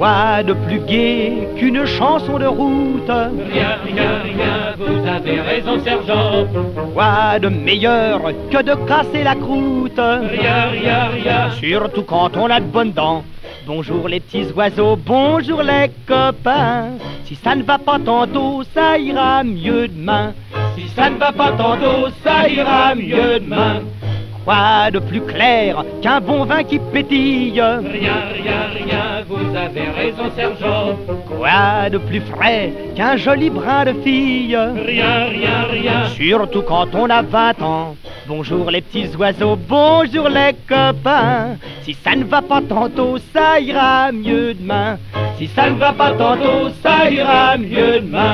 Quoi de plus gai qu'une chanson de route? Rien, rien, rien, vous avez raison, sergent. Quoi de meilleur que de casser la croûte? Rien, rien, rien. Surtout quand on a de bonnes dents. Bonjour les petits oiseaux, bonjour les copains. Si ça ne va pas tantôt, ça ira mieux demain. Si ça ne va pas tantôt, ça ira mieux demain. Quoi de plus clair qu'un bon vin qui pétille? Rien, rien, rien, vous avez raison, sergent. Quoi de plus frais qu'un joli brin de fille? Rien, rien, rien. Surtout quand on a 20 ans. Bonjour les petits oiseaux, bonjour les copains. Si ça ne va pas tantôt, ça ira mieux demain. Si ça ne va pas tantôt, ça ira mieux demain.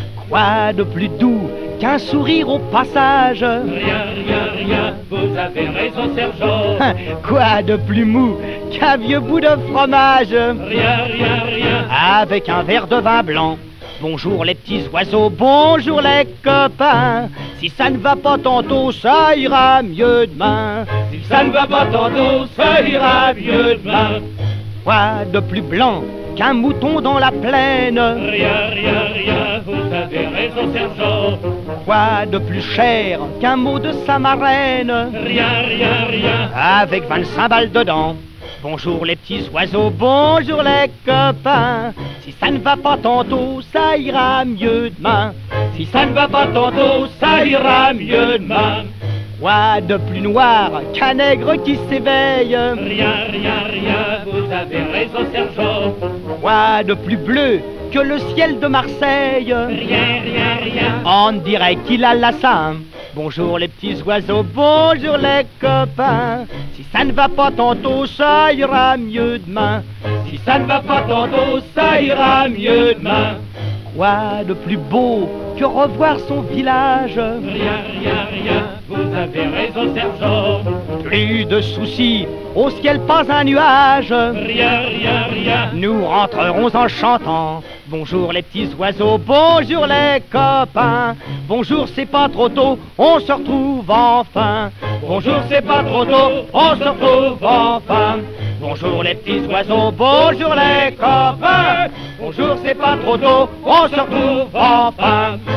Quoi de plus doux qu'un sourire au passage? Rien, rien, rien, vous avez raison, sergent. Quoi de plus mou qu'un vieux bout de fromage? Rien, rien, rien. Avec un verre de vin blanc. Bonjour les petits oiseaux, bonjour les copains. Si ça ne va pas tantôt, ça ira mieux demain. Si ça ne va pas tantôt, ça ira mieux demain. Quoi de plus blanc qu'un mouton dans la plaine? Rien, rien, rien, vous avez raison, sergent. Quoi de plus cher qu'un mot de sa marraine? Rien, rien, rien. Avec 25 balles dedans. Bonjour les petits oiseaux, bonjour les copains. Si ça ne va pas tantôt, ça ira mieux demain. Si ça ne va pas tantôt, ça ira mieux demain. Quoi de plus noir qu'un nègre qui s'éveille? Rien, rien, rien, vous avez raison, sergent. Quoi de plus bleu que le ciel de Marseille? Rien, rien, rien. On dirait qu'il a la Saint. Bonjour les petits oiseaux, bonjour les copains. Si ça ne va pas tantôt, ça ira mieux demain. Si ça ne va pas tantôt, ça ira mieux demain. Quoi de plus beau que revoir son village? Rien, rien, rien, vous avez raison, sergent. Plus de soucis, au ciel pas un nuage. Rien, rien, rien. Nous rentrerons en chantant. Bonjour les petits oiseaux, bonjour les copains. Bonjour, c'est pas trop tôt, on se retrouve enfin. Bonjour, c'est pas trop tôt, on se retrouve enfin. Bonjour les petits oiseaux, bonjour les copains. Bonjour, c'est pas trop tôt, on se retrouve enfin.